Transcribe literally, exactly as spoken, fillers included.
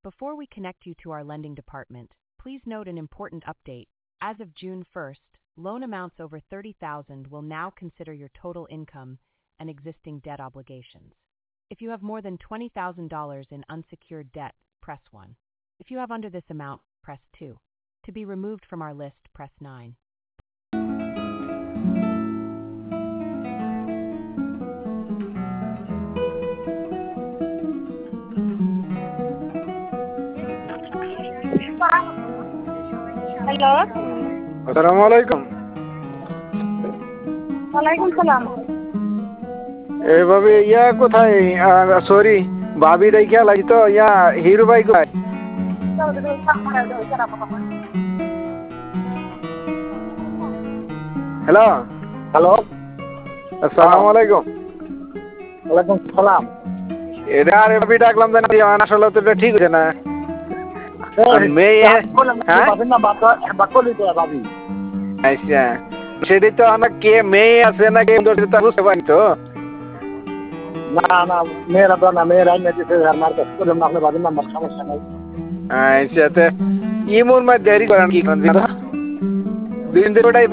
Before we connect you to our lending department, please note an important update. As of June first, loan amounts over thirty thousand dollars will now consider your total income and existing debt obligations. If you have more than twenty thousand dollars in unsecured debt, press one. If you have under this amount, press two. To be removed from our list, press nine. Hello, আসসালামু আলাইকুম। ওয়ালাইকুম সালাম। এভাবে ইয়া কোথায়? Sorry, ভাবি রেখে লাগি তো ইয়া হিরু ভাই কোথায়? হ্যালো হ্যালো, আসসালামু আলাইকুম। ওয়ালাইকুম সালাম। এটা আর ভাবি ডাকলাম জানি আসলে তো এটা ঠিক হচ্ছে না। মেয়ে হ্যাঁ আচ্ছা, সেটাই তো আমার কে মেয়ে আছে না কে বুঝতে পারি তো। না না, মেয়েরা তো না, মেয়েরা মার্কেট করে আপনি ভাবির নাম্বার, সমস্যা নাই। আচ্ছা, ইমুর মধ্যে দেরি করেন কি দিন